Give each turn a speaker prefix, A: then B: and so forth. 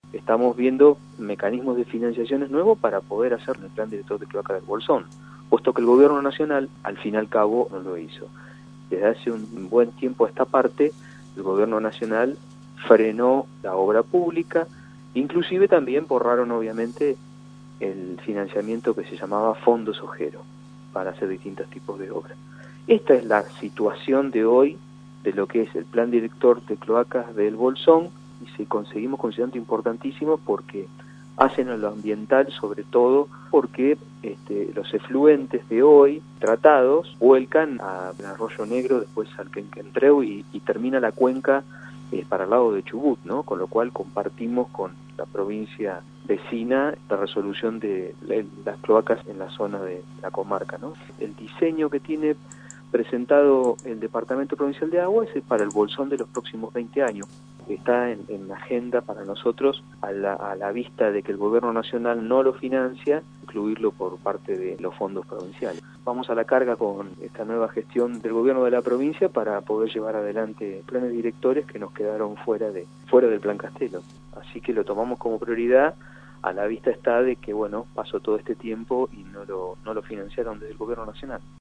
A: estamos viendo mecanismos de financiaciones nuevos para poder hacer el plan director de cloaca del Bolsón, puesto que el gobierno nacional, al fin y al cabo, no lo hizo. Desde hace un buen tiempo a esta parte, el gobierno nacional frenó la obra pública, inclusive también borraron obviamente el financiamiento que se llamaba Fondos Ojero para hacer distintos tipos de obras. Esta es la situación de hoy de lo que es el plan director de cloacas del Bolsón, y conseguimos considerando importantísimo porque hacen a lo ambiental, sobre todo porque los efluentes de hoy tratados vuelcan al Arroyo Negro, después al Quenquentreu y termina la cuenca para el lado de Chubut, ¿no? Con lo cual compartimos con la provincia vecina la resolución de las cloacas en la zona de la comarca, ¿no? El diseño que tiene presentado el Departamento Provincial de Agua es para el Bolsón de los próximos 20 años. Está en la agenda para nosotros, a la vista de que el gobierno nacional no lo financia, incluirlo por parte de los fondos provinciales. Vamos a la carga con esta nueva gestión del gobierno de la provincia para poder llevar adelante planes directores que nos quedaron fuera del Plan Castelo. Así que lo tomamos como prioridad, a la vista está de que, bueno, pasó todo este tiempo y no lo financiaron desde el gobierno nacional.